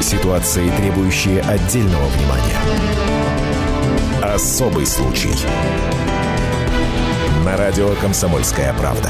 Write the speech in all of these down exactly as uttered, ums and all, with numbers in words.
Ситуации, требующие отдельного внимания. Особый случай. На радио «Комсомольская правда».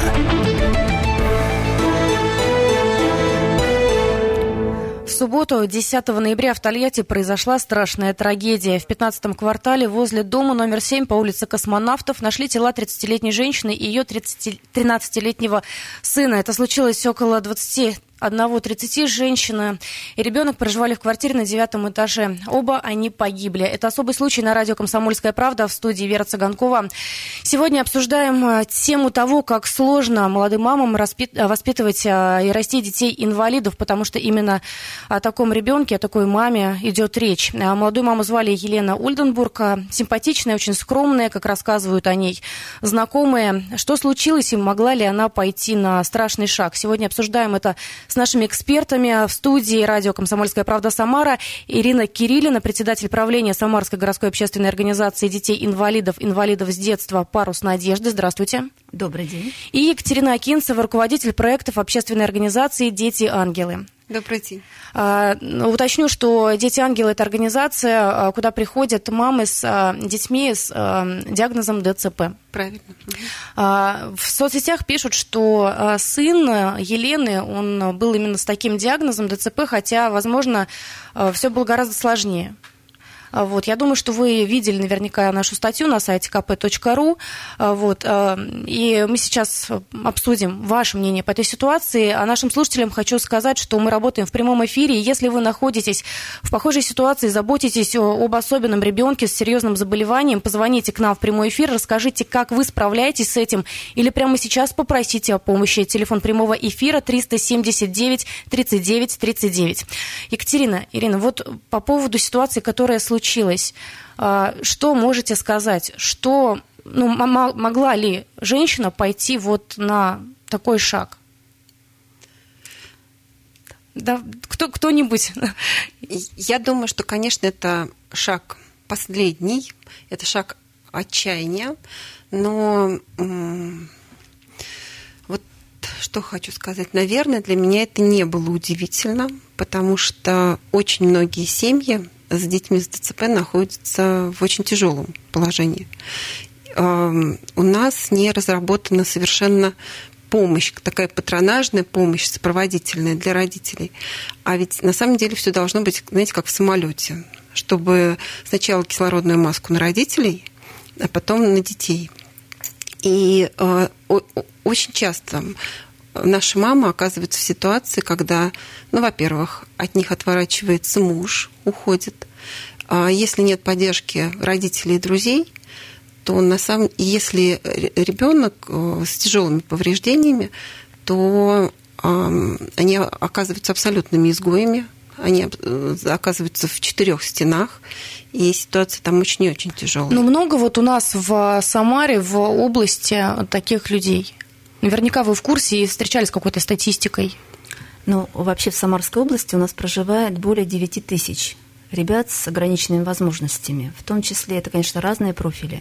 В субботу, десятого ноября, в Тольятти произошла страшная трагедия. В пятнадцатом квартале возле дома номер семь по улице Космонавтов нашли тела тридцатилетней женщины и ее тринадцатилетнего сына. Это случилось около двадцати одного тридцати. Женщина и ребенок проживали в квартире на девятом этаже. Оба они погибли. Это особый случай на радио «Комсомольская правда», в студии Вера Цыганкова. Сегодня обсуждаем тему того, как сложно молодым мамам воспитывать и расти детей-инвалидов, потому что именно о таком ребенке, о такой маме идет речь. Молодую маму звали Елена Ольденбург. Симпатичная, очень скромная, как рассказывают о ней знакомые. Что случилось и могла ли она пойти на страшный шаг? Сегодня обсуждаем это с нашими экспертами. В студии радио «Комсомольская правда» Самара Ирина Кириллина, председатель правления Самарской городской общественной организации детей-инвалидов, инвалидов с детства «Парус надежды». Здравствуйте. Добрый день. И Екатерина Акинцева, руководитель проектов общественной организации «Дети-ангелы». Добрый день. А, уточню, что «Дети-ангелы» – это организация, куда приходят мамы с а, детьми с а, диагнозом ДЦП. Правильно. А, в соцсетях пишут, что а, сын Елены, он был именно с таким диагнозом ДЦП, хотя, возможно, а, все было гораздо сложнее. Вот, я думаю, что вы видели наверняка нашу статью на сайте ка пэ точка ру. Вот, и мы сейчас обсудим ваше мнение по этой ситуации. А нашим слушателям хочу сказать, что мы работаем в прямом эфире. И если вы находитесь в похожей ситуации, заботитесь об особенном ребенке с серьезным заболеванием, позвоните к нам в прямой эфир, расскажите, как вы справляетесь с этим, или прямо сейчас попросите о помощи. Телефон прямого эфира триста семьдесят девять тридцать девять тридцать девять. Екатерина, Ирина, вот по поводу ситуации, которая случилась, что можете сказать? Что, ну, могла ли женщина пойти вот на такой шаг? Да, кто, кто-нибудь? Я думаю, что, конечно, это шаг последний, это шаг отчаяния, но вот что хочу сказать. Наверное, для меня это не было удивительно, потому что очень многие семьи с детьми с ДЦП находятся в очень тяжелом положении. У нас не разработана совершенно помощь, такая патронажная помощь, сопроводительная для родителей. А ведь на самом деле все должно быть, знаете, как в самолете, чтобы сначала кислородную маску на родителей, а потом на детей. И очень часто наша мама оказывается в ситуации, когда, ну, во-первых, от них отворачивается муж, уходит. А если нет поддержки родителей и друзей, то на самом деле, если ребенок с тяжелыми повреждениями, то они оказываются абсолютными изгоями, они оказываются в четырех стенах, и ситуация там очень и очень тяжелая. Но много вот у нас в Самаре, в области таких людей. Наверняка вы в курсе и встречались с какой-то статистикой. Ну, вообще в Самарской области у нас проживает более девяти тысяч ребят с ограниченными возможностями. В том числе это, конечно, разные профили.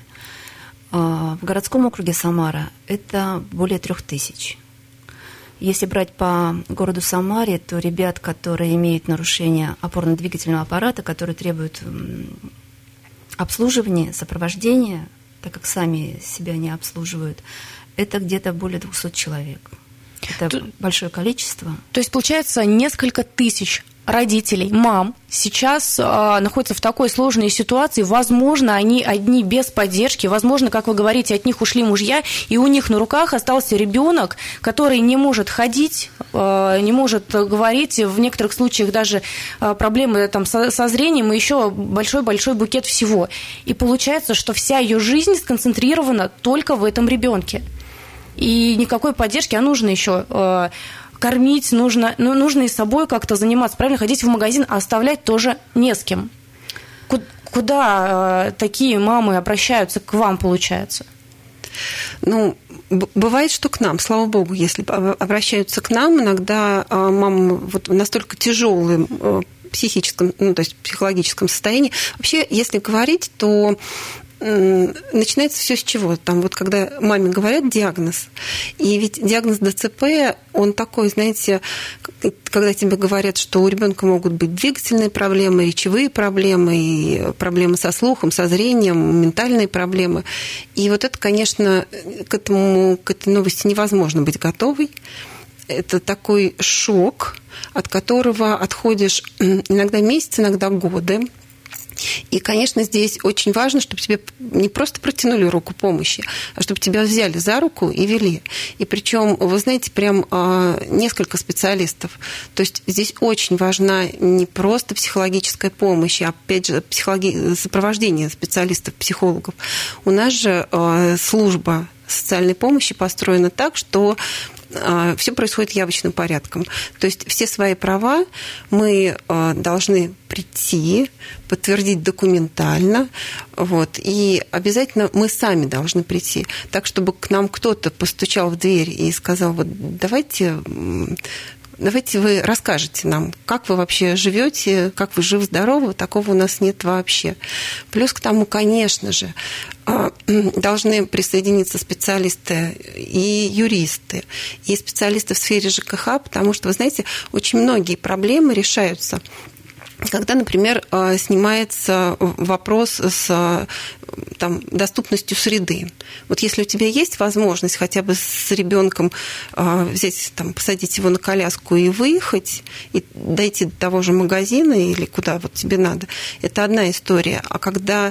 В городском округе Самара это более трех тысяч. Если брать по городу Самаре, то ребят, которые имеют нарушение опорно-двигательного аппарата, которые требуют обслуживания, сопровождения, так как сами себя не обслуживают, это где-то более двухсот человек. Это то, большое количество. То есть, получается, несколько тысяч родителей, мам, сейчас э, находятся в такой сложной ситуации. Возможно, они одни без поддержки. Возможно, как вы говорите, от них ушли мужья, и у них на руках остался ребенок, который не может ходить, э, не может говорить. В некоторых случаях даже э, проблемы там, со, со зрением, и еще большой-большой букет всего. И получается, что вся ее жизнь сконцентрирована только в этом ребенке. И никакой поддержки, а нужно еще э, кормить, нужно, ну, нужно и собой как-то заниматься, правильно, ходить в магазин, а оставлять тоже не с кем. Куда э, такие мамы обращаются к вам, получается? Ну, бывает, что к нам, слава богу, если обращаются к нам, иногда э, мамы вот настолько тяжелым э, психическом, ну, то есть психологическом состоянии. Вообще, если говорить, то начинается все с чего? Там вот когда маме говорят диагноз, и ведь диагноз ДЦП, он такой, знаете, когда тебе говорят, что у ребенка могут быть двигательные проблемы, речевые проблемы, и проблемы со слухом, со зрением, ментальные проблемы. И вот это, конечно, к этому, к этой новости невозможно быть готовой. Это такой шок, от которого отходишь иногда месяцы, иногда годы. И, конечно, здесь очень важно, чтобы тебе не просто протянули руку помощи, а чтобы тебя взяли за руку и вели. И причем, вы знаете, прям несколько специалистов. То есть здесь очень важна не просто психологическая помощь, а, опять же, психологи... сопровождение специалистов-психологов. У нас же служба социальной помощи построена так, что все происходит явочным порядком. То есть все свои права мы должны прийти, подтвердить документально, вот, и обязательно мы сами должны прийти. Так, чтобы к нам кто-то постучал в дверь и сказал, вот давайте... Давайте вы расскажете нам, как вы вообще живете, как вы живы-здоровы, такого у нас нет вообще. Плюс к тому, конечно же, должны присоединиться специалисты и юристы, и специалисты в сфере ЖКХ, потому что, вы знаете, очень многие проблемы решаются, когда, например, снимается вопрос с там, доступностью среды. Вот если у тебя есть возможность хотя бы с ребенком взять, там, посадить его на коляску и выехать, и дойти до того же магазина или куда вот тебе надо, это одна история. А когда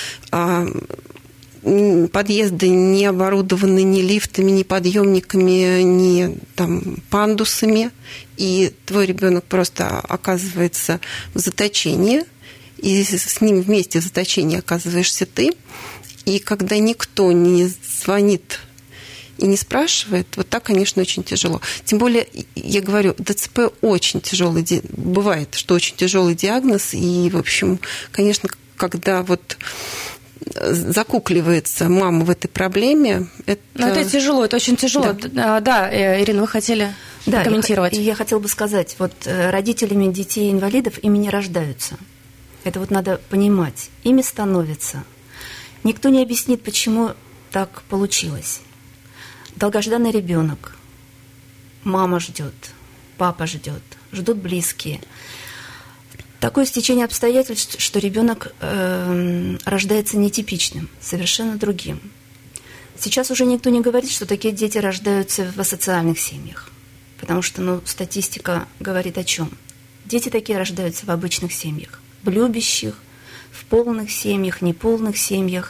подъезды не оборудованы ни лифтами, ни подъемниками, ни там, пандусами, и твой ребенок просто оказывается в заточении, и с ним вместе в заточении оказываешься ты, и когда никто не звонит и не спрашивает, вот так, конечно, очень тяжело. Тем более, я говорю, ДЦП очень тяжелый, бывает, что очень тяжелый диагноз, и, в общем, конечно, когда вот закукливается мама в этой проблеме. Это... Но это тяжело, это очень тяжело. Да, да, Ирина, вы хотели да, комментировать? Я, я хотела бы сказать, вот родителями детей-инвалидов ими не рождаются. Это вот надо понимать. Ими становятся. Никто не объяснит, почему так получилось. Долгожданный ребенок. Мама ждет, папа ждет, ждут близкие. Такое стечение обстоятельств, что ребенок э, рождается нетипичным, совершенно другим. Сейчас уже никто не говорит, что такие дети рождаются в асоциальных семьях, потому что ну, статистика говорит о чем? Дети такие рождаются в обычных семьях, в любящих, в полных семьях, неполных семьях.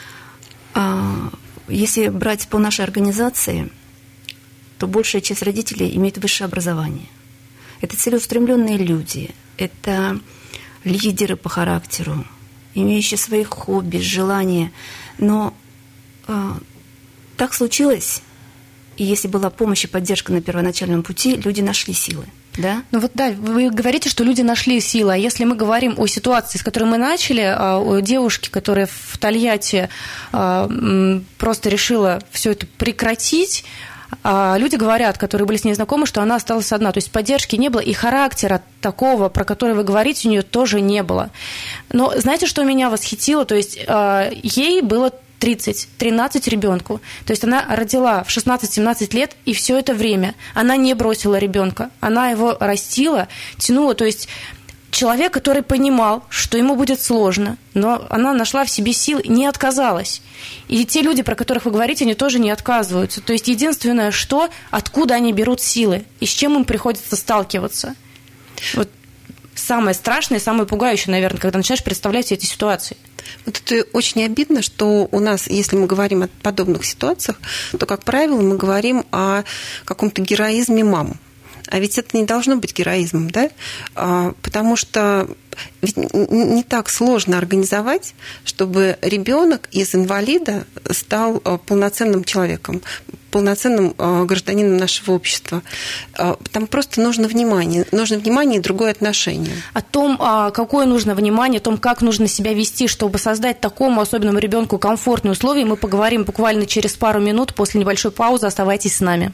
А если брать по нашей организации, то большая часть родителей имеет высшее образование. Это целеустремленные люди, это лидеры по характеру, имеющие свои хобби, желания. Но э, так случилось, и если была помощь и поддержка на первоначальном пути, люди нашли силы. Да? Ну вот да, вы говорите, что люди нашли силы, а если мы говорим о ситуации, с которой мы начали, о девушке, которая в Тольятти просто решила все это прекратить, люди говорят, которые были с ней знакомы, что она осталась одна, то есть поддержки не было, и характера такого, про который вы говорите, у нее тоже не было. Но знаете, что меня восхитило? То есть ей было тридцать, тринадцать ребенку. То есть она родила в шестнадцать-семнадцать лет, и все это время она не бросила ребенка, она его растила, тянула, то есть человек, который понимал, что ему будет сложно, но она нашла в себе силы, не отказалась. И те люди, про которых вы говорите, они тоже не отказываются. То есть единственное, что, откуда они берут силы и с чем им приходится сталкиваться. Вот самое страшное, самое пугающее, наверное, когда начинаешь представлять эти ситуации. Вот это очень обидно, что у нас, если мы говорим о подобных ситуациях, то, как правило, мы говорим о каком-то героизме мам. А ведь это не должно быть героизмом, да? Потому что ведь не так сложно организовать, чтобы ребенок из инвалида стал полноценным человеком, полноценным гражданином нашего общества. Там просто нужно внимание, нужно внимание и другое отношение. О том, какое нужно внимание, о том, как нужно себя вести, чтобы создать такому особенному ребенку комфортные условия, мы поговорим буквально через пару минут после небольшой паузы. Оставайтесь с нами.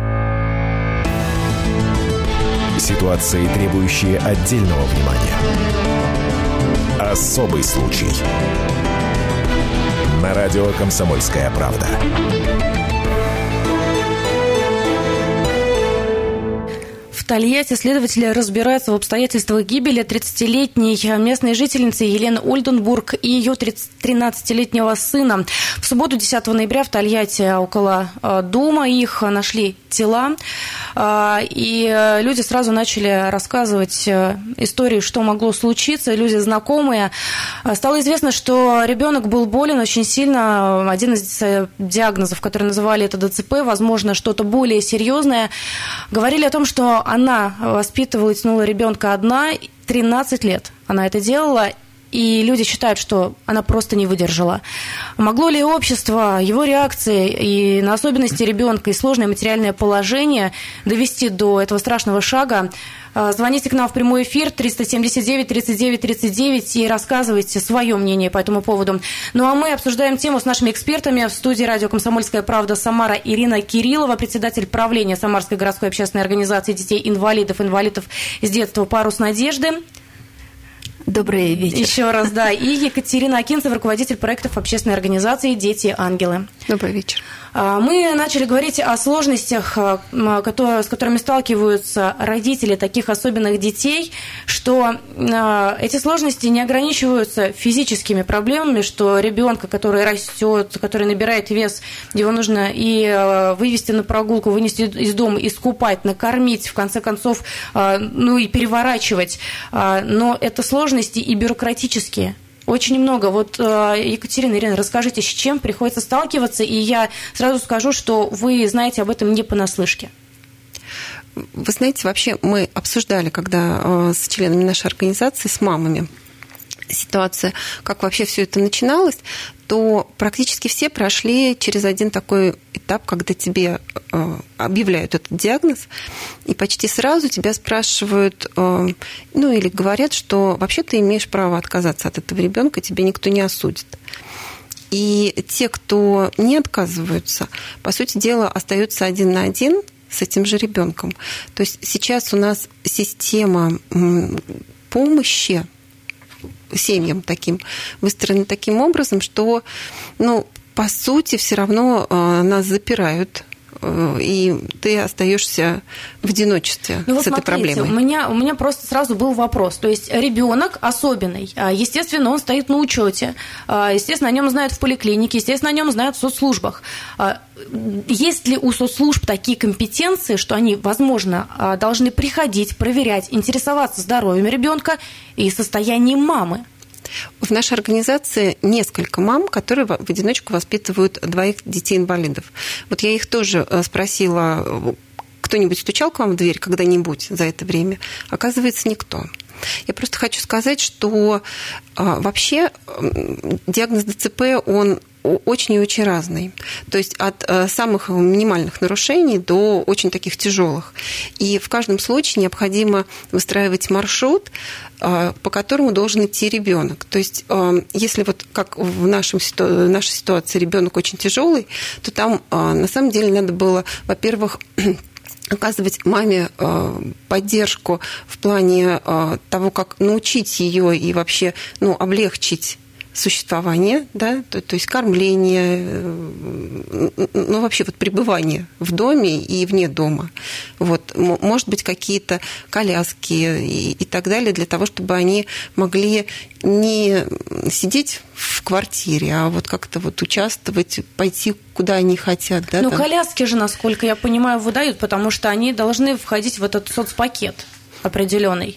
Ситуации, требующие отдельного внимания. Особый случай. На радио «Комсомольская правда». В Тольятти следователи разбираются в обстоятельствах гибели тридцатилетней местной жительницы Елены Ольденбург и ее тринадцатилетнего сына. В субботу, десятого ноября, в Тольятти около дома их нашли тела, и люди сразу начали рассказывать истории, что могло случиться, люди знакомые. Стало известно, что ребенок был болен очень сильно. Один из диагнозов, который называли это ДЦП, возможно, что-то более серьезное. Говорили о том, что она воспитывала и тянула ребенка одна, тринадцать лет она это делала. И люди считают, что она просто не выдержала. Могло ли общество, его реакции и на особенности ребенка и сложное материальное положение довести до этого страшного шага? Звоните к нам в прямой эфир триста семьдесят девять тридцать девять тридцать девять и рассказывайте свое мнение по этому поводу. Ну а мы обсуждаем тему с нашими экспертами. В студии радио «Комсомольская правда» Самара Ирина Кириллова, председатель правления Самарской городской общественной организации детей-инвалидов, инвалидов с детства «Парус надежды». Добрый вечер. Еще раз, да. И Екатерина Акинцева, руководитель проектов общественной организации «Дети-ангелы». Добрый вечер. Мы начали говорить о сложностях, с которыми сталкиваются родители таких особенных детей, что эти сложности не ограничиваются физическими проблемами, что ребенка, который растет, который набирает вес, его нужно и вывести на прогулку, вынести из дома, искупать, накормить, в конце концов, ну и переворачивать. Но это сложности и бюрократические. Очень много. Вот, Екатерина, Ирина, расскажите, с чем приходится сталкиваться, и я сразу скажу, что вы знаете об этом не понаслышке. Вы знаете, вообще мы обсуждали, когда с членами нашей организации, с мамами, ситуация, как вообще все это начиналось, то практически все прошли через один такой этап, когда тебе объявляют этот диагноз, и почти сразу тебя спрашивают, ну или говорят, что вообще ты имеешь право отказаться от этого ребенка, тебя никто не осудит. И те, кто не отказываются, по сути дела, остаются один на один с этим же ребенком. То есть сейчас у нас система помощи семьям таким выстроены таким образом, что, ну, по сути, все равно нас запирают, и ты остаешься в одиночестве ну, с вот этой смотрите, проблемой. У меня, у меня просто сразу был вопрос. То есть ребенок особенный, естественно, он стоит на учете, естественно, о нем знают в поликлинике, естественно, о нем знают в соцслужбах. Есть ли у соцслужб такие компетенции, что они, возможно, должны приходить, проверять, интересоваться здоровьем ребенка и состоянием мамы? В нашей организации несколько мам, которые в одиночку воспитывают двоих детей-инвалидов. Вот я их тоже спросила, кто-нибудь стучал к вам в дверь когда-нибудь за это время? Оказывается, никто. Я просто хочу сказать, что вообще диагноз ДЦП, он очень и очень разный. То есть от самых минимальных нарушений до очень таких тяжелых. И в каждом случае необходимо выстраивать маршрут, по которому должен идти ребенок. То есть если вот как в нашем, нашей ситуации ребенок очень тяжелый, то там на самом деле надо было, во-первых, оказывать маме поддержку в плане того, как научить ее и вообще, ну, облегчить существование, да, то, то есть кормление, ну, вообще вот пребывание в доме и вне дома. Вот, может быть, какие-то коляски и, и так далее, для того, чтобы они могли не сидеть в квартире, а вот как-то вот участвовать, пойти куда они хотят. Да, ну, там. Коляски же, насколько я понимаю, выдают, потому что они должны входить в этот соцпакет определенный.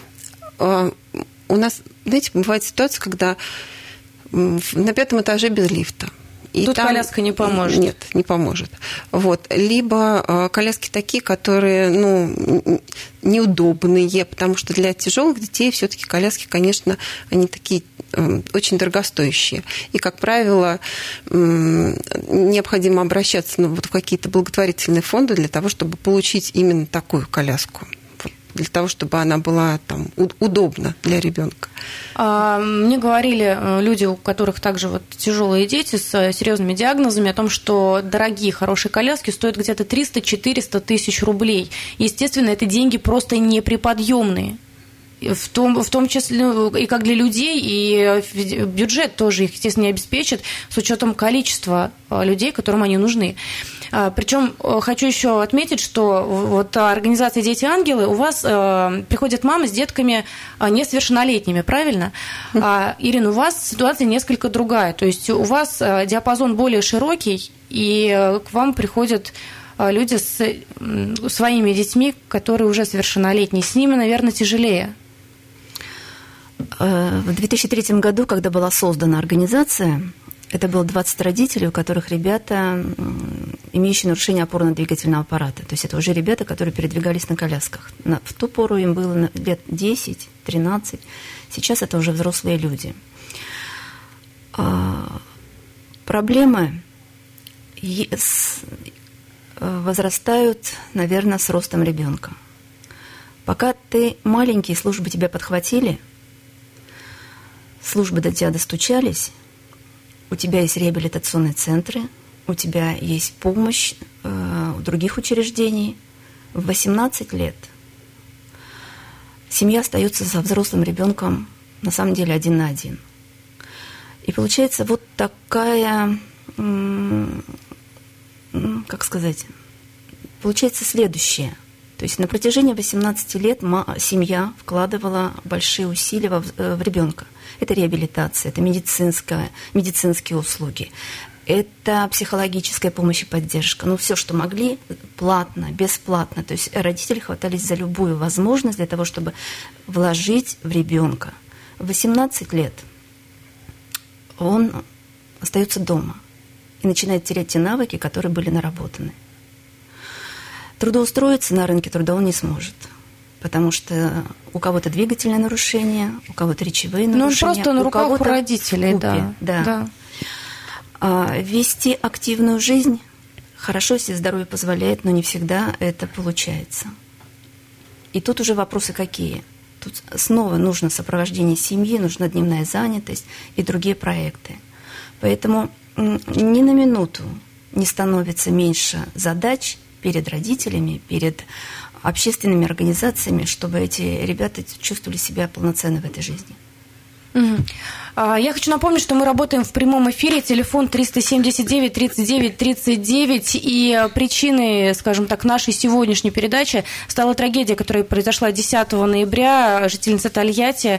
У нас, знаете, бывает ситуация, когда на пятом этаже без лифта. И тут там... коляска не поможет. Нет, не поможет. Вот. Либо коляски такие, которые, ну, неудобные, потому что для тяжелых детей все-таки коляски, конечно, они такие очень дорогостоящие. И, как правило, необходимо обращаться, ну, вот в какие-то благотворительные фонды для того, чтобы получить именно такую коляску. Для того, чтобы она была там удобна для ребенка. Мне говорили люди, у которых также вот тяжелые дети с серьезными диагнозами, о том, что дорогие, хорошие коляски стоят где-то триста-четыреста тысяч рублей. Естественно, это деньги просто неприподъемные. в том, в том числе и как для людей, и бюджет тоже их, естественно, не обеспечит с учетом количества людей, которым они нужны. Причем хочу еще отметить, что вот организация «Дети ангелы» у вас приходят мамы с детками несовершеннолетними, правильно? А, Ирина, у вас ситуация несколько другая, то есть у вас диапазон более широкий, и к вам приходят люди с своими детьми, которые уже совершеннолетние. С ними, наверное, тяжелее. В две тысячи третьем году, когда была создана организация, это было двадцать родителей, у которых ребята, имеющие нарушение опорно-двигательного аппарата. То есть это уже ребята, которые передвигались на колясках. В ту пору им было лет десять-тринадцать. Сейчас это уже взрослые люди. Проблемы возрастают, наверное, с ростом ребенка. Пока ты маленький, службы тебя подхватили, службы до тебя достучались, у тебя есть реабилитационные центры, у тебя есть помощь э, у других учреждений. В восемнадцать лет семья остается со взрослым ребенком на самом деле один на один. И получается вот такая, м- как сказать, получается следующее. То есть на протяжении восемнадцати лет семья вкладывала большие усилия в, в ребенка. Это реабилитация, это медицинская, медицинские услуги, это психологическая помощь и поддержка. Ну, все, что могли, платно, бесплатно. То есть родители хватались за любую возможность для того, чтобы вложить в ребенка. В восемнадцать лет он остается дома и начинает терять те навыки, которые были наработаны. Трудоустроиться на рынке труда он не сможет, потому что у кого-то двигательное нарушение, у кого-то речевые нарушения. Ну, он просто на руках у родителей, да. да. да. А, вести активную жизнь хорошо, если здоровье позволяет, но не всегда это получается. И тут уже вопросы какие? Тут снова нужно сопровождение семьи, нужна дневная занятость и другие проекты. Поэтому ни на минуту не становится меньше задач перед родителями, перед общественными организациями, чтобы эти ребята чувствовали себя полноценно в этой жизни. Угу. Я хочу напомнить, что мы работаем в прямом эфире, телефон триста семьдесят девять тридцать девять тридцать девять, и причиной, скажем так, нашей сегодняшней передачи стала трагедия, которая произошла десятого ноября. Жительница Тольятти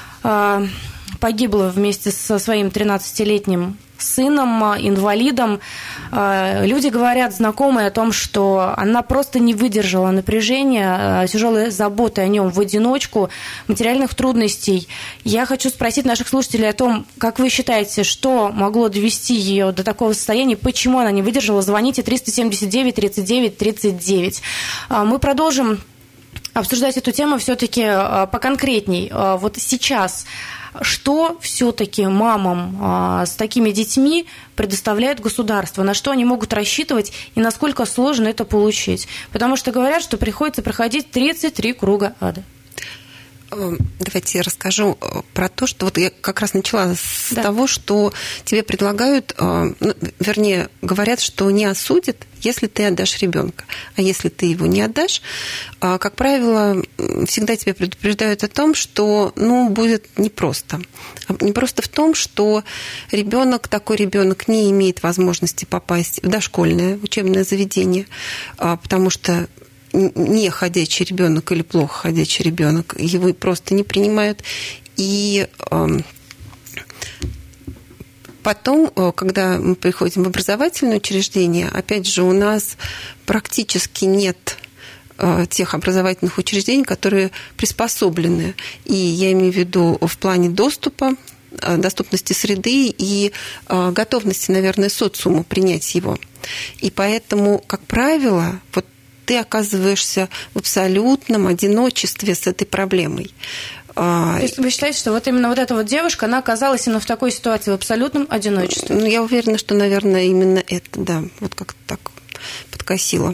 погибла вместе со своим тринадцатилетним сыном, инвалидом. Люди говорят, знакомые, о том, что она просто не выдержала напряжения, тяжелой заботы о нем в одиночку, материальных трудностей. Я хочу спросить наших слушателей о том, как вы считаете, что могло довести ее до такого состояния, почему она не выдержала. Звоните триста семьдесят девять тридцать девять тридцать девять. Мы продолжим обсуждать эту тему все-таки поконкретней. Вот сейчас что все-таки мамам а, с такими детьми предоставляет государство, на что они могут рассчитывать и насколько сложно это получить? Потому что говорят, что приходится проходить тридцать три круга ада. Давайте я расскажу про то, что вот я как раз начала с да. того, что тебе предлагают, ну, вернее, говорят, что не осудят, если ты отдашь ребенка. А если ты его не отдашь, как правило, всегда тебя предупреждают о том, что, ну, будет непросто. Непросто в том, что ребенок, такой ребенок не имеет возможности попасть в дошкольное учебное заведение, потому что не ходячий ребенок или плохо ходячий ребенок, его просто не принимают. И потом, когда мы приходим в образовательное учреждение, опять же, у нас практически нет тех образовательных учреждений, которые приспособлены. И я имею в виду в плане доступа, доступности среды и готовности, наверное, социума принять его. И поэтому, как правило, вот ты оказываешься в абсолютном одиночестве с этой проблемой. То есть вы считаете, что вот именно вот эта вот девушка, она оказалась именно в такой ситуации, в абсолютном одиночестве? Ну, я уверена, что, наверное, именно это, да, вот как-то так подкосило.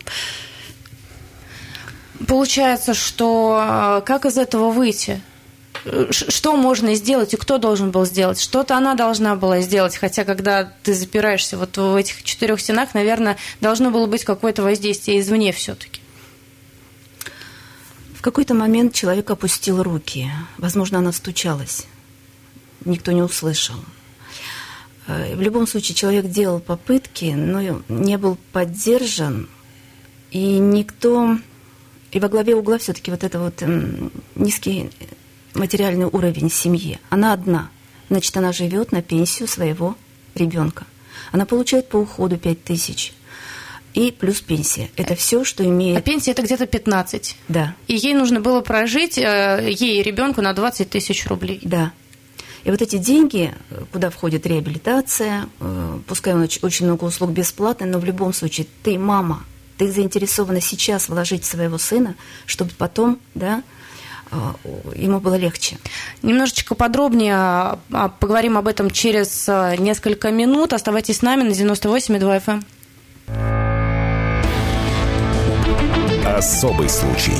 Получается, что как из этого выйти? Что можно сделать и кто должен был сделать? Что-то она должна была сделать, хотя когда ты запираешься вот в этих четырех стенах, наверное, должно было быть какое-то воздействие извне все-таки. В какой-то момент человек опустил руки. Возможно, она стучалась. Никто не услышал. В любом случае, человек делал попытки, но не был поддержан. И никто... И во главе угла все-таки вот это вот низкий материальный уровень семьи. Она одна. Значит, она живет на пенсию своего ребенка. Она получает по уходу пять тысяч. И плюс пенсия. Это все, что имеет... А пенсия это где-то пятнадцать. Да. И ей нужно было прожить, ей и ребенку, на двадцать тысяч рублей. Да. И вот эти деньги, куда входит реабилитация, пускай очень много услуг бесплатно, но в любом случае ты мама, ты заинтересована сейчас вложить в своего сына, чтобы потом, да, ему было легче. Немножечко подробнее поговорим об этом через несколько минут. Оставайтесь с нами на девяносто восемь и два эф эм. Особый случай.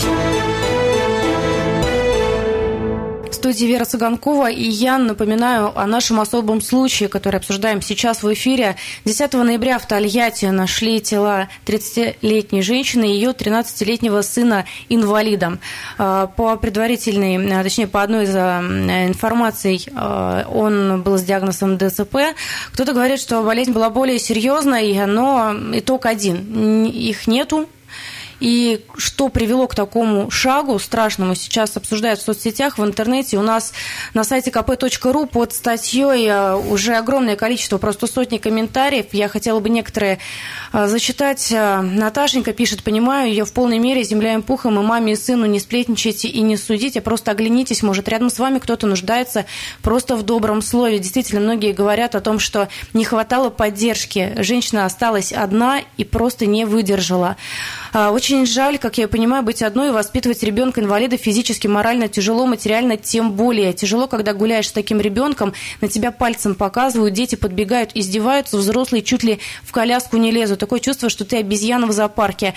В студии Вера Цыганкова, и я напоминаю о нашем особом случае, который обсуждаем сейчас в эфире. десятого ноября в Тольятти нашли тела тридцатилетней женщины и ее тринадцатилетнего сына-инвалида. По предварительной, точнее, по одной из информаций, он был с диагнозом дэ цэ пэ. Кто-то говорит, что болезнь была более серьезной, но итог один. Их нету. И что привело к такому шагу страшному, сейчас обсуждают в соцсетях, в интернете. У нас на сайте ка пэ точка ру под статьей уже огромное количество, просто сотни комментариев. Я хотела бы некоторые зачитать. Наташенька пишет: понимаю ее в полной мере, земля им пухом, и маме, и сыну не сплетничайте и не судите, просто оглянитесь, может, рядом с вами кто-то нуждается просто в добром слове. Действительно, многие говорят о том, что не хватало поддержки. Женщина осталась одна и просто не выдержала. Очень жаль, как я понимаю, быть одной и воспитывать ребенка-инвалида физически, морально тяжело, материально тем более. Тяжело, когда гуляешь с таким ребенком, на тебя пальцем показывают, дети подбегают, издеваются, взрослые чуть ли в коляску не лезут. Такое чувство, что ты обезьяна в зоопарке.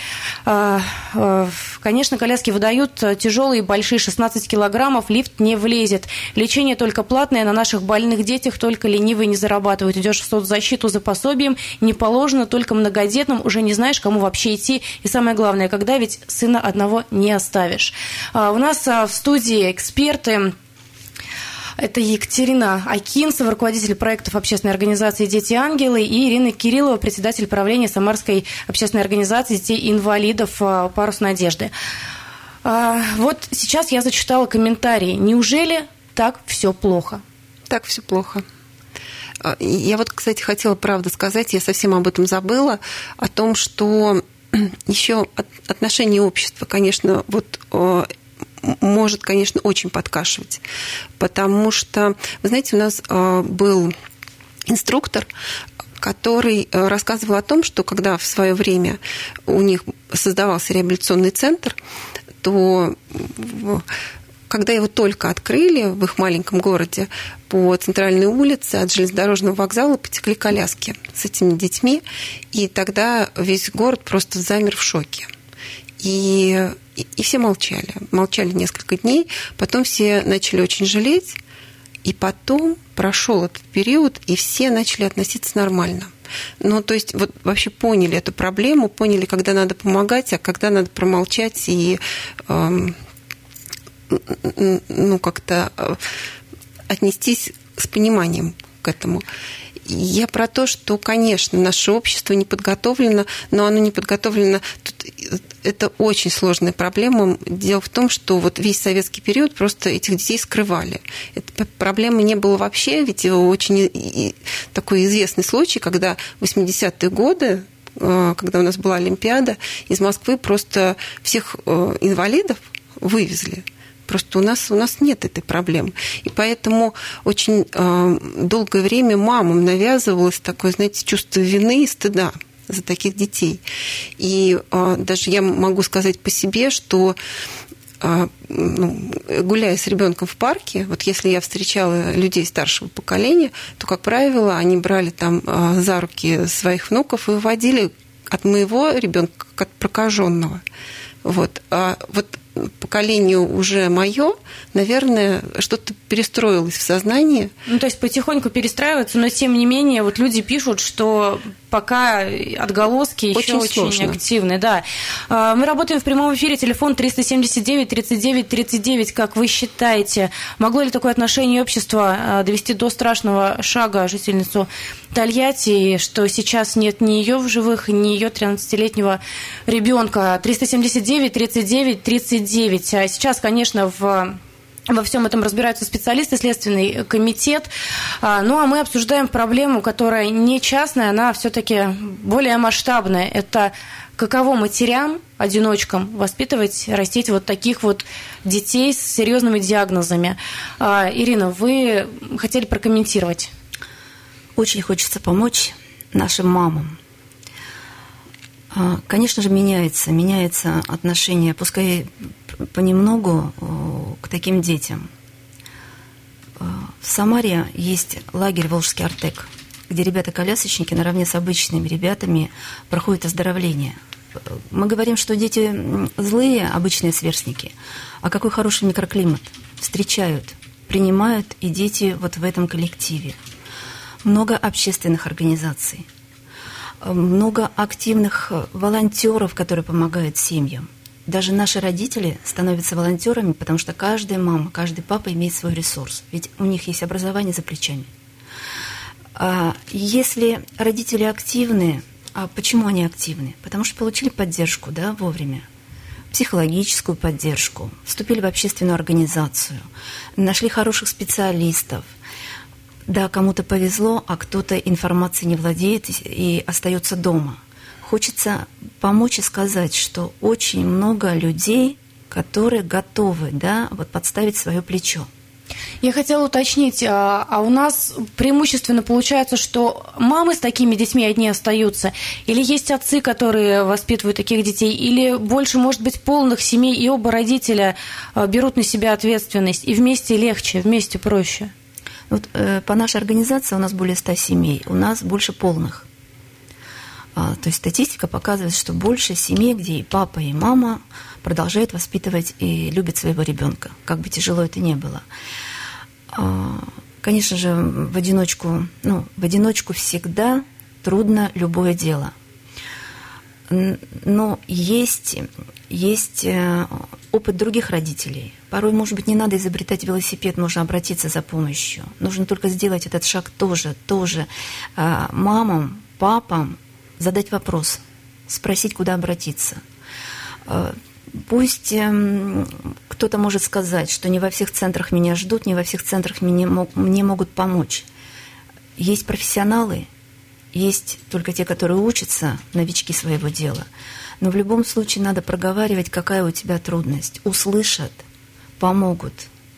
Конечно, коляски выдают тяжелые, большие, шестнадцать килограммов, лифт не влезет. Лечение только платное, на наших больных детях только ленивые не зарабатывают. Идешь в соцзащиту за пособием, не положено, только многодетным, уже не знаешь, кому вообще идти. И самое главное, когда ведь сына одного не оставишь. У нас в студии эксперты. Это Екатерина Акинцева, руководитель проектов общественной организации «Дети-ангелы», и Ирина Кириллова, председатель правления Самарской общественной организации детей-инвалидов «Парус надежды». Вот сейчас я зачитала комментарии. Неужели так все плохо? Так все плохо. Я вот, кстати, хотела правду сказать, я совсем об этом забыла, о том, что еще отношение общества, конечно, вот может, конечно, очень подкашивать, потому что, вы знаете, у нас был инструктор, который рассказывал о том, что когда в свое время у них создавался реабилитационный центр, то когда его только открыли в их маленьком городе, по центральной улице от железнодорожного вокзала потекли коляски с этими детьми, и тогда весь город просто замер в шоке. И, и, и все молчали. Молчали несколько дней, потом все начали очень жалеть, и потом прошел этот период, и все начали относиться нормально. Ну, то есть, вот вообще поняли эту проблему, поняли, когда надо помогать, а когда надо промолчать и... Эм, ну, как-то отнестись с пониманием к этому. Я про то, что, конечно, наше общество не подготовлено, но оно не подготовлено... Тут это очень сложная проблема. Дело в том, что вот весь советский период просто этих детей скрывали. Этой проблемы не было вообще, ведь очень такой известный случай, когда в восьмидесятые годы, когда у нас была Олимпиада, из Москвы просто всех инвалидов вывезли. Просто у нас, у нас нет этой проблемы. И поэтому очень э, долгое время мамам навязывалось такое, знаете, чувство вины и стыда за таких детей. И э, даже я могу сказать по себе, что э, ну, гуляя с ребенком в парке, вот если я встречала людей старшего поколения, то, как правило, они брали там э, за руки своих внуков и выводили от моего ребенка как от прокаженного. Вот. А вот поколение уже мое, наверное, что-то перестроилось в сознании. Ну, то есть потихоньку перестраивается, но тем не менее вот люди пишут, что пока отголоски еще очень, очень активны. Да. Мы работаем в прямом эфире, телефон триста семьдесят девять тридцать девять тридцать девять. Как вы считаете, могло ли такое отношение общества довести до страшного шага жительницу Тольятти, что сейчас нет ни ее в живых, ни ее тринадцатилетнего ребенка? триста семьдесят девять тридцать девять тридцать девять. А сейчас, конечно, в... Во всем этом разбираются специалисты, Следственный комитет. Ну, а мы обсуждаем проблему, которая не частная, она все-таки более масштабная. Это каково матерям, одиночкам воспитывать, растить вот таких вот детей с серьезными диагнозами. Ирина, вы хотели прокомментировать? Очень хочется помочь нашим мамам. Конечно же, меняется, меняется отношение, пускай понемногу, к таким детям. В Самаре есть лагерь «Волжский Артек», где ребята-колясочники наравне с обычными ребятами проходят оздоровление. Мы говорим, что дети злые, обычные сверстники, а какой хороший микроклимат. Встречают, принимают, и дети вот в этом коллективе. Много общественных организаций, много активных волонтеров, которые помогают семьям. Даже наши родители становятся волонтерами, потому что каждая мама, каждый папа имеет свой ресурс. Ведь у них есть образование за плечами. А если родители активны, а почему они активны? Потому что получили поддержку, да, вовремя. Психологическую поддержку, вступили в общественную организацию, нашли хороших специалистов. Да, кому-то повезло, а кто-то информацией не владеет и остается дома. Хочется помочь и сказать, что очень много людей, которые готовы, да, вот подставить свое плечо. Я хотела уточнить, а, а у нас преимущественно получается, что мамы с такими детьми одни остаются, или есть отцы, которые воспитывают таких детей, или больше, может быть, полных семей, и оба родителя берут на себя ответственность, и вместе легче, вместе проще? Вот, э, по нашей организации у нас более ста семей, у нас больше полных. То есть статистика показывает, что больше семей, где и папа, и мама продолжают воспитывать и любят своего ребенка, как бы тяжело это ни было. Конечно же, в одиночку, ну, в одиночку всегда трудно любое дело. Но есть, есть опыт других родителей. Порой, может быть, не надо изобретать велосипед, можно обратиться за помощью. Нужно только сделать этот шаг тоже, тоже мамам, папам, задать вопрос, спросить, куда обратиться. Пусть кто-то может сказать, что не во всех центрах меня ждут, не во всех центрах мне, мне могут помочь. Есть профессионалы, есть только те, которые учатся, новички своего дела. Но в любом случае надо проговаривать, какая у тебя трудность. Услышат, помогут.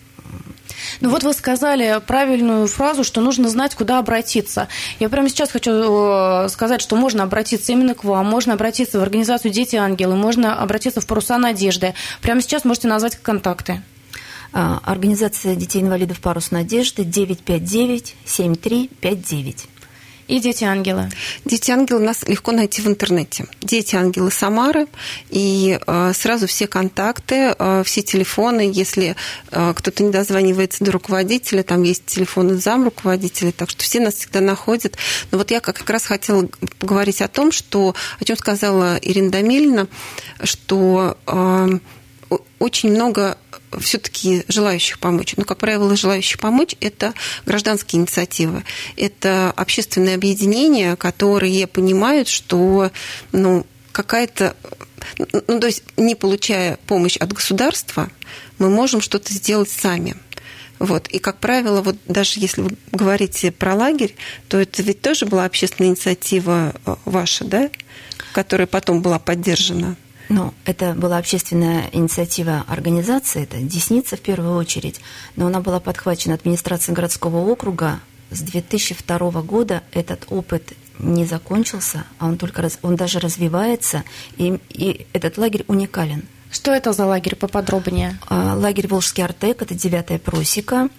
Ну вот вы сказали правильную фразу, что нужно знать, куда обратиться. Я прямо сейчас хочу сказать, что можно обратиться именно к вам, можно обратиться в организацию «Дети-ангелы», можно обратиться в «Паруса надежды». Прямо сейчас можете назвать контакты. Организация детей-инвалидов «Парус надежды» девять пять девять семь три пять девять. И «Дети-ангелы». «Дети-ангелы» нас легко найти в интернете. «Дети-ангелы» Самары. И э, сразу все контакты, э, все телефоны. Если э, кто-то не дозванивается до руководителя, там есть телефоны зам руководителя, так что все нас всегда находят. Но вот я как раз хотела поговорить о том, что, о чем сказала Ирина Дамильевна, что э, очень много все-таки желающих помочь. Но, как правило, желающих помочь – это гражданские инициативы. Это общественные объединения, которые понимают, что ну, какая-то... Ну, то есть, не получая помощь от государства, мы можем что-то сделать сами. Вот. И, как правило, вот даже если вы говорите про лагерь, то это ведь тоже была общественная инициатива ваша, да? Которая потом была поддержана. Ну, это была общественная инициатива организации, это Десница в первую очередь, но она была подхвачена администрацией городского округа. С две тысячи второго года этот опыт не закончился, а он только раз, он даже развивается, и, и этот лагерь уникален. Что это за лагерь поподробнее? Лагерь «Волжский Артек», это девятая просека.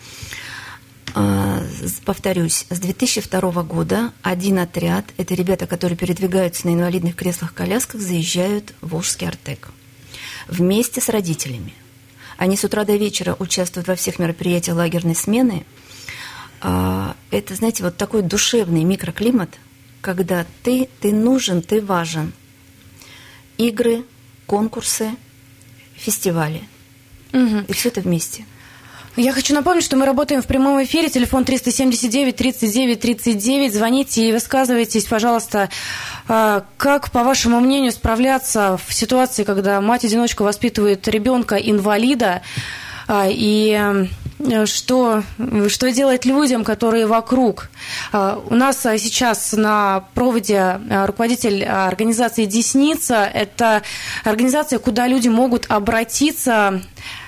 Повторюсь, с две тысячи второго года один отряд, это ребята, которые передвигаются на инвалидных креслах-колясках, заезжают в Волжский Артек вместе с родителями. Они с утра до вечера участвуют во всех мероприятиях лагерной смены. Это, знаете, вот такой душевный микроклимат, когда ты, ты нужен, ты важен. Игры, конкурсы, фестивали. Угу. И все это вместе. Я хочу напомнить, что мы работаем в прямом эфире. Телефон триста семьдесят девять тридцать девять тридцать девять. Звоните и высказывайтесь, пожалуйста, как, по вашему мнению, справляться в ситуации, когда мать-одиночка воспитывает ребенка-инвалида, и что, что делать людям, которые вокруг. У нас сейчас на проводе руководитель организации «Десница». Это организация, куда люди могут обратиться.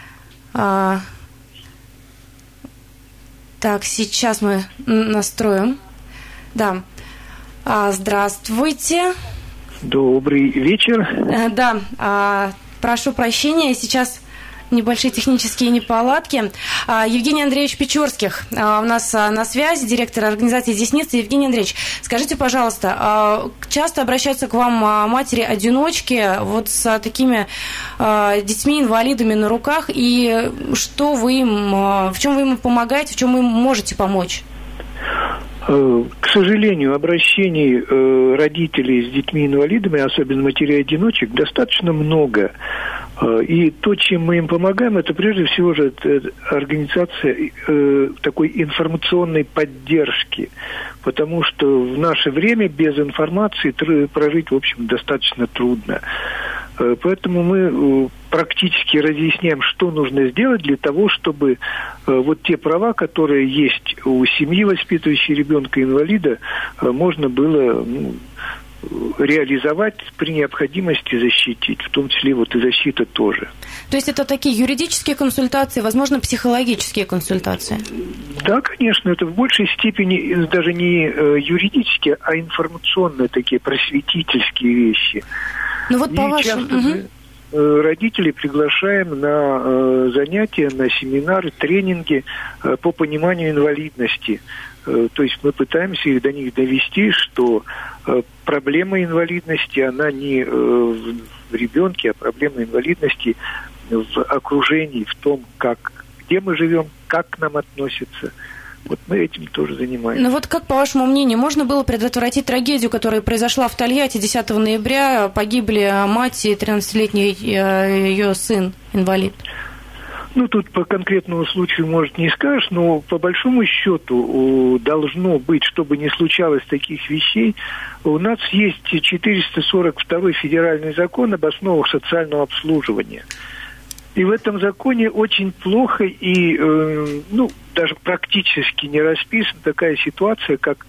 Так, сейчас мы настроим. Да. Здравствуйте. Добрый вечер. Да, прошу прощения, сейчас небольшие технические неполадки. Евгений Андреевич Печорских у нас на связи, директор организации «Десница». Евгений Андреевич, скажите, пожалуйста, часто обращаются к вам матери-одиночки вот с такими детьми-инвалидами на руках, и что вы им, в чем вы им помогаете, в чем вы им можете помочь? К сожалению, обращений родителей с детьми-инвалидами, особенно матерей-одиночек, достаточно много. И то, чем мы им помогаем, это прежде всего же организация такой информационной поддержки. Потому что в наше время без информации прожить, в общем, достаточно трудно. Поэтому мы практически разъясняем, что нужно сделать для того, чтобы вот те права, которые есть у семьи, воспитывающей ребенка-инвалида, можно было, ну, реализовать, при необходимости защитить, в том числе вот и защита тоже. То есть это такие юридические консультации, возможно, психологические консультации? Да, конечно, это в большей степени даже не юридические, а информационные такие просветительские вещи. Ну вот по И вашим... часто мы родителей приглашаем на занятия, на семинары, тренинги по пониманию инвалидности. То есть мы пытаемся их до них довести, что проблема инвалидности, она не в ребенке, а проблема инвалидности в окружении, в том, как, где мы живем, как к нам относятся. Вот мы этим тоже занимаемся. Ну вот как, по вашему мнению, можно было предотвратить трагедию, которая произошла в Тольятти десятого ноября? Погибли мать и тринадцатилетний ее сын, инвалид. Ну, тут по конкретному случаю, может, не скажешь, но по большому счету должно быть, чтобы не случалось таких вещей, у нас есть четыреста сорок второй федеральный закон об основах социального обслуживания. И в этом законе очень плохо и, э, ну, даже практически не расписана такая ситуация, как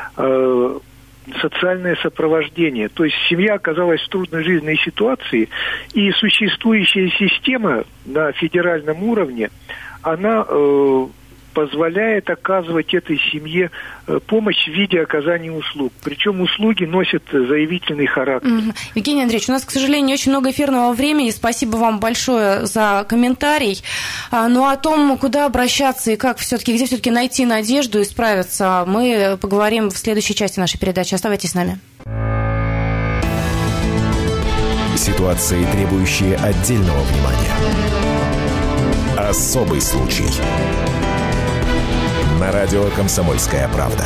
э, социальное сопровождение. То есть семья оказалась в трудной жизненной ситуации, и существующая система на федеральном уровне, она э, позволяет оказывать этой семье э, помощь в виде оказания услуг. Причем услуги носят заявительный характер. Mm-hmm. Евгений Андреевич, у нас, к сожалению, очень много эфирного времени. Спасибо вам большое за комментарий. А, ну, о том, куда обращаться и как все-таки, где все-таки найти надежду и справиться, мы поговорим в следующей части нашей передачи. Оставайтесь с нами. Ситуации, требующие отдельного внимания. Особый случай. На радио «Комсомольская правда».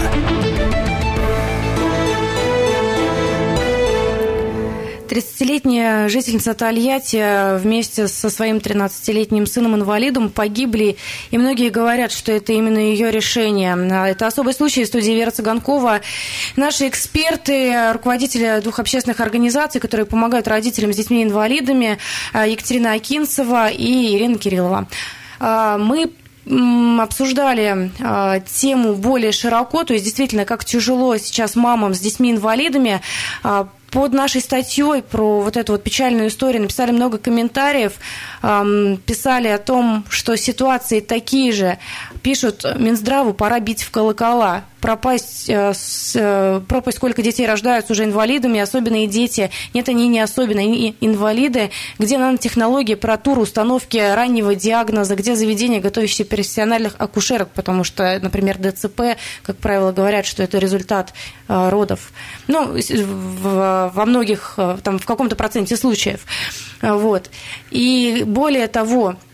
тридцатилетняя жительница Тольятти вместе со своим тринадцатилетним сыном-инвалидом погибли, и многие говорят, что это именно ее решение. Это особый случай. В студии Вера Цыганкова. Наши эксперты, руководители двух общественных организаций, которые помогают родителям с детьми-инвалидами, Екатерина Акинцева и Ирина Кириллова. Мы обсуждали э, тему более широко, то есть действительно, как тяжело сейчас мамам с детьми-инвалидами. Э, под нашей статьей про вот эту вот печальную историю написали много комментариев, э, писали о том, что ситуации такие же. Пишут: Минздраву пора бить в колокола. Пропасть, э, с, э, пропасть, сколько детей рождаются уже инвалидами, особенные дети. Нет, они не особенные, они инвалиды. Где нанотехнологии, аппаратура, установки раннего диагноза, где заведения, готовящие профессиональных акушерок, потому что, например, ДЦП, как правило, говорят, что это результат э, родов. Ну, в, во многих, там, в каком-то проценте случаев. Вот. И более того,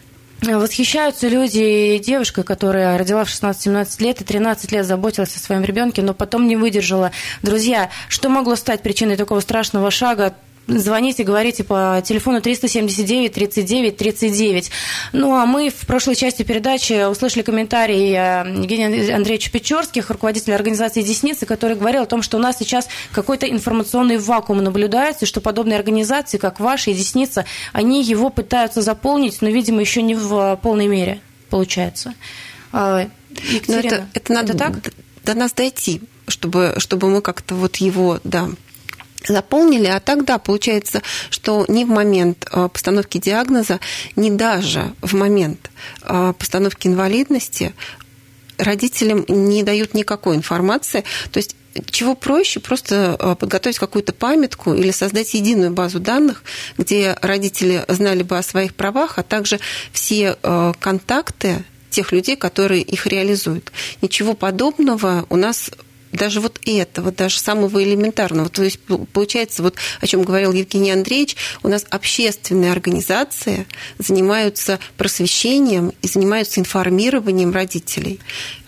Восхищаются люди девушкой, которая родила в шестнадцать-семнадцать лет и тринадцать лет заботилась о своем ребенке, но потом не выдержала. Друзья, что могло стать причиной такого страшного шага? Звоните, говорите по телефону триста семьдесят девять тридцать девять тридцать девять. Ну, а мы в прошлой части передачи услышали комментарий Евгения Андреевича Печорских, руководителя организации «Десница», который говорил о том, что у нас сейчас какой-то информационный вакуум наблюдается, и что подобные организации, как ваша и «Десница», они его пытаются заполнить, но, видимо, еще не в полной мере получается. Екатерина, это, это надо это так? До нас дойти, чтобы, чтобы мы как-то вот его, да, заполнили, а тогда получается, что ни в момент постановки диагноза, ни даже в момент постановки инвалидности родителям не дают никакой информации. То есть чего проще, просто подготовить какую-то памятку или создать единую базу данных, где родители знали бы о своих правах, а также все контакты тех людей, которые их реализуют. Ничего подобного у нас даже вот этого, даже самого элементарного. То есть получается, вот о чем говорил Евгений Андреевич, у нас общественные организации занимаются просвещением и занимаются информированием родителей.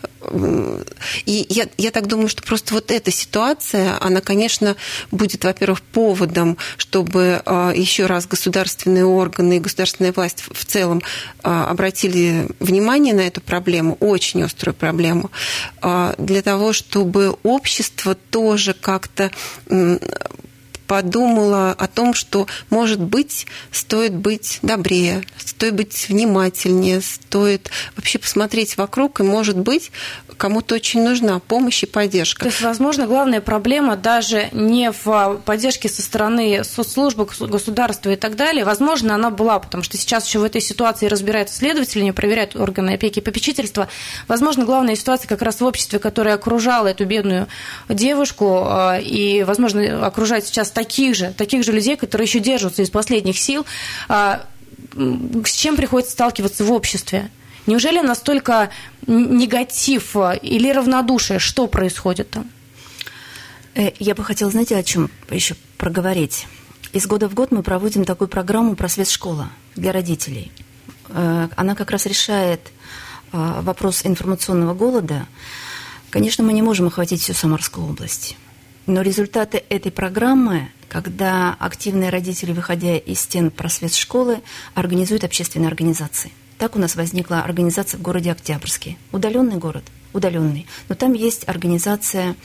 И я, я так думаю, что просто вот эта ситуация, она, конечно, будет, во-первых, поводом, чтобы еще раз государственные органы и государственная власть в целом обратили внимание на эту проблему, очень острую проблему, для того, чтобы общество тоже как-то подумала о том, что, может быть, стоит быть добрее, стоит быть внимательнее, стоит вообще посмотреть вокруг, и, может быть, кому-то очень нужна помощь и поддержка. То есть, возможно, главная проблема даже не в поддержке со стороны соцслужбы, государства и так далее. Возможно, она была, потому что сейчас еще в этой ситуации разбираются следователи, не проверяют органы опеки и попечительства. Возможно, главная ситуация как раз в обществе, которое окружало эту бедную девушку, и, возможно, окружает сейчас таких же, таких же людей, которые еще держатся из последних сил. С чем приходится сталкиваться в обществе? Неужели настолько негатив или равнодушие? Что происходит там? Я бы хотела, знаете, о чем еще проговорить. Из года в год мы проводим такую программу «Просвет школа» для родителей. Она как раз решает вопрос информационного голода. Конечно, мы не можем охватить всю Самарскую область. Но результаты этой программы, когда активные родители, выходя из стен «Просвет школы», организуют общественные организации. Так у нас возникла организация в городе Октябрьске. Удаленный город, удаленный. Но там есть организация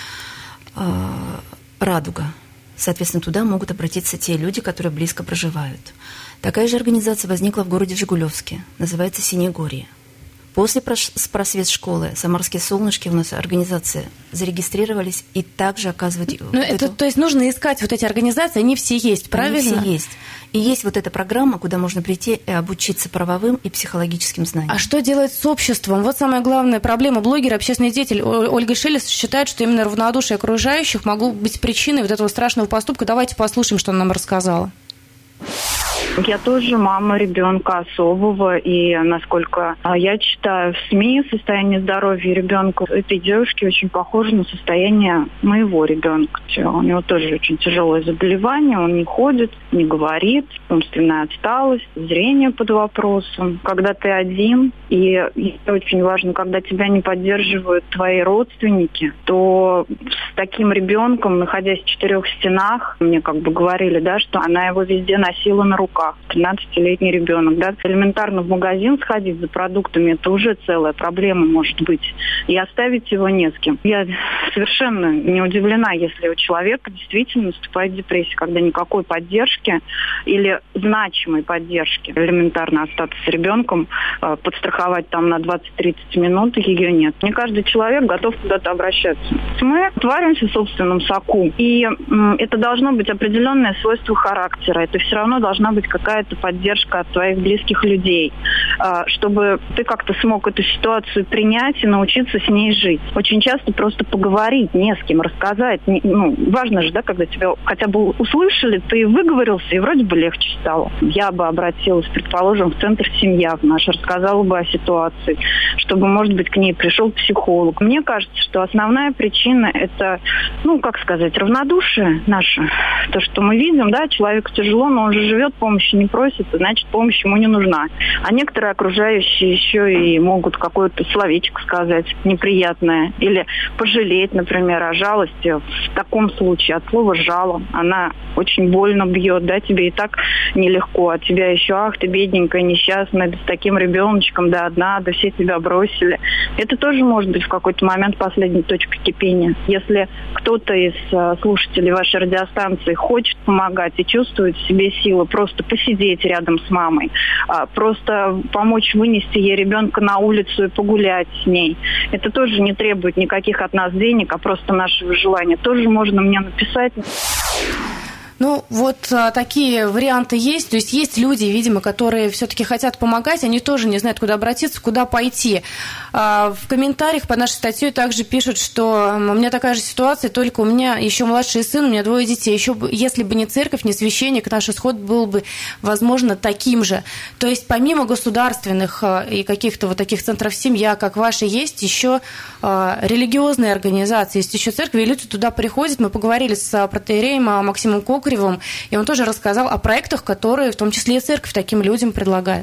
э, «Радуга». Соответственно, туда могут обратиться те люди, которые близко проживают. Такая же организация возникла в городе Жигулевске. Называется «Синегорье». После «Просвет школы» «Самарские солнышки» у нас организации зарегистрировались и также оказывают... Ну, это, эту... То есть нужно искать вот эти организации, они все есть, правильно? Они все есть. И есть вот эта программа, куда можно прийти и обучиться правовым и психологическим знаниям. А что делать с обществом? Вот самая главная проблема. Блогер, общественный деятель Ольга Шелес считает, что именно равнодушие окружающих могло быть причиной вот этого страшного поступка. Давайте послушаем, что она нам рассказала. Я тоже мама ребенка особого, и насколько я читаю в СМИ, состояние здоровья ребенка этой девушки очень похоже на состояние моего ребенка. У него тоже очень тяжелое заболевание, он не ходит, не говорит, умственная отсталость, зрение под вопросом. Когда ты один, и очень важно, когда тебя не поддерживают твои родственники, то с таким ребенком, находясь в четырех стенах, мне как бы говорили, да, что она его везде носила на руках. тринадцатилетний ребенок, да, элементарно в магазин сходить за продуктами, это уже целая проблема может быть. И оставить его не с кем. Я совершенно не удивлена, если у человека действительно наступает депрессия, когда никакой поддержки или значимой поддержки, элементарно остаться с ребенком, подстраховать там на двадцать-тридцать минут, ее нет. Не каждый человек готов куда-то обращаться. Мы творимся в собственном соку. И это должно быть определенное свойство характера. Это все равно должна быть какая-то поддержка от твоих близких людей, чтобы ты как-то смог эту ситуацию принять и научиться с ней жить. Очень часто просто поговорить, не с кем рассказать. Ну, важно же, да, когда тебя хотя бы услышали, ты выговорился, и вроде бы легче стало. Я бы обратилась, предположим, в центр «Семья» в наш, рассказала бы о ситуации, чтобы, может быть, к ней пришел психолог. Мне кажется, что основная причина – это, ну, как сказать, равнодушие наше. То, что мы видим, да, человеку тяжело, но он же живет, по-моему, помощи не просит, значит, помощь ему не нужна. А некоторые окружающие еще и могут какое-то словечко сказать неприятное или пожалеть, например, о жалости. В таком случае от слова «жало» она очень больно бьет, да, тебе и так нелегко, а тебя еще, ах, ты бедненькая, несчастная, да с таким ребеночком, да одна, да все тебя бросили. Это тоже может быть в какой-то момент последней точкой кипения. Если кто-то из э, слушателей вашей радиостанции хочет помогать и чувствует в себе силы просто посидеть рядом с мамой, э, просто помочь вынести ей ребенка на улицу и погулять с ней, это тоже не требует никаких от нас денег, а просто нашего желания. Тоже можно мне написать. Ну, вот а, такие варианты есть. То есть есть люди, видимо, которые все-таки хотят помогать, они тоже не знают, куда обратиться, куда пойти. А, в комментариях под нашей статьей также пишут, что у меня такая же ситуация, только у меня еще младший сын, у меня двое детей. Еще если бы не церковь, не священник, наш исход был бы, возможно, таким же. То есть помимо государственных и каких-то вот таких центров семья, как ваши, есть еще а, религиозные организации, есть еще церкви, и люди туда приходят. Мы поговорили с протоиереем Максимом Кокаревым, и он тоже рассказал о проектах, которые в том числе и церковь таким людям предлагает.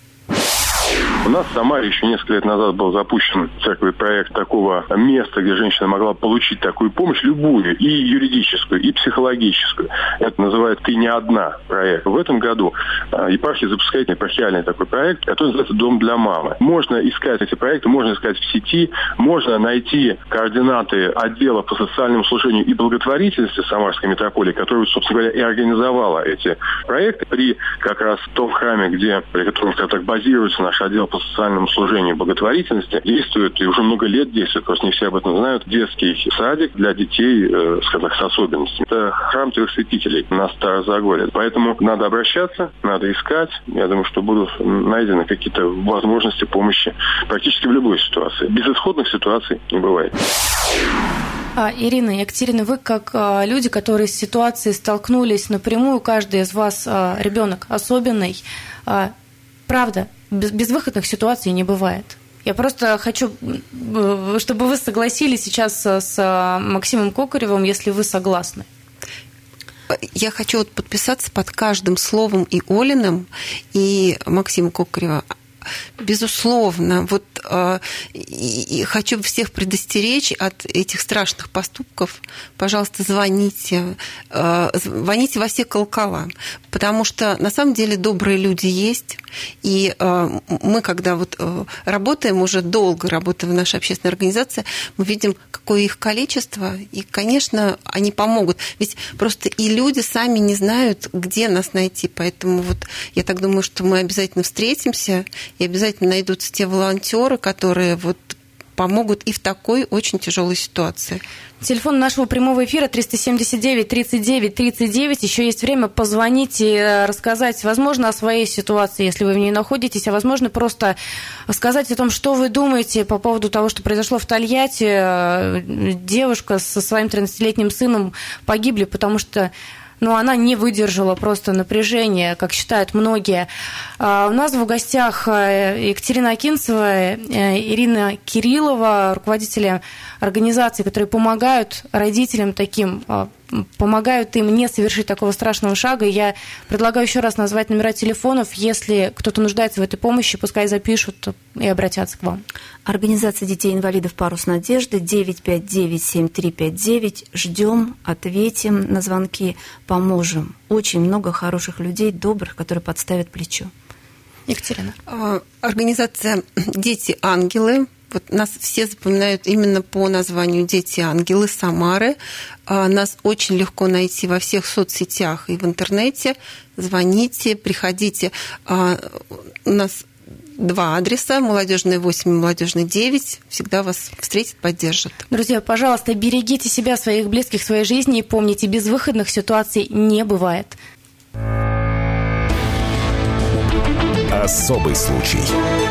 У нас в Самаре еще несколько лет назад был запущен церковный проект такого места, где женщина могла получить такую помощь, любую, и юридическую, и психологическую. Это называется «Ты не одна» проект. В этом году епархия запускает епархиальный такой проект, который называется «Дом для мамы». Можно искать эти проекты, можно искать в сети, можно найти координаты отдела по социальному служению и благотворительности Самарской митрополии, которая, собственно говоря, и организовала эти проекты при как раз том храме, где, при котором, скажем так, базируется наш отдел по социальному служению и благотворительности, действует, и уже много лет действует, просто не все об этом знают, детский садик для детей, э, скажем так, с особенностями. Это храм трех святителей на Старозагорье. Поэтому надо обращаться, надо искать. Я думаю, что будут найдены какие-то возможности помощи практически в любой ситуации. Безысходных ситуаций не бывает. А, Ирина, Екатерина, вы как а, люди, которые с ситуацией столкнулись напрямую, каждый из вас а, ребенок особенный, а, правда, без, безвыходных ситуаций не бывает. Я просто хочу, чтобы вы согласились сейчас с Максимом Кокаревым, если вы согласны. Я хочу вот подписаться под каждым словом и Олиным, и Максима Кокарева. Безусловно, вот э, и, и хочу всех предостеречь от этих страшных поступков. Пожалуйста, звоните, э, звоните во все колокола, потому что на самом деле добрые люди есть, и э, мы, когда вот э, работаем, уже долго работаем в нашей общественной организации, мы видим, какое их количество, и, конечно, они помогут. Ведь просто и люди сами не знают, где нас найти, поэтому вот я так думаю, что мы обязательно встретимся, и обязательно найдутся те волонтеры, которые вот помогут и в такой очень тяжелой ситуации. Телефон нашего прямого эфира триста семьдесят девять тридцать девять тридцать девять. Еще есть время позвонить и рассказать, возможно, о своей ситуации, если вы в ней находитесь, а возможно, просто сказать о том, что вы думаете по поводу того, что произошло в Тольятти. Девушка со своим тринадцатилетним сыном погибли, потому что но она не выдержала просто напряжения, как считают многие. У нас в гостях Екатерина Акинцева, Ирина Кириллова, руководители организаций, которые помогают родителям таким, помогают им не совершить такого страшного шага. И я предлагаю еще раз назвать номера телефонов. Если кто-то нуждается в этой помощи, пускай запишут и обратятся к вам. Организация детей-инвалидов «Парус надежды» девять пять девять семь три пять девять. Ждем, ответим на звонки, поможем. Очень много хороших людей, добрых, которые подставят плечо. Екатерина. Организация «Дети-ангелы». Вот нас все запоминают именно по названию «Дети-ангелы» Самары. Нас очень легко найти во всех соцсетях и в интернете. Звоните, приходите. У нас два адреса: Молодежная восемь и Молодежная девять. Всегда вас встретят, поддержат. Друзья, пожалуйста, берегите себя, своих близких, своей жизни и помните, безвыходных ситуаций не бывает. Особый случай.